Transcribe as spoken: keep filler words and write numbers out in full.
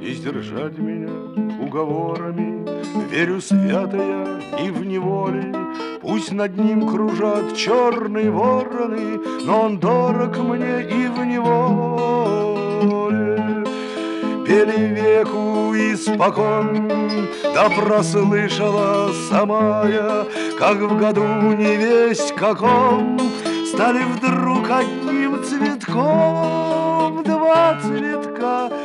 не сдержать меня уговорами. Верю свято я и в неволе, пусть над ним кружат черные вороны, но он дорог мне и в неволе. Пели веку испокон, да прослышала сама я, как в году не весть каком стали вдруг одним цветком два цветка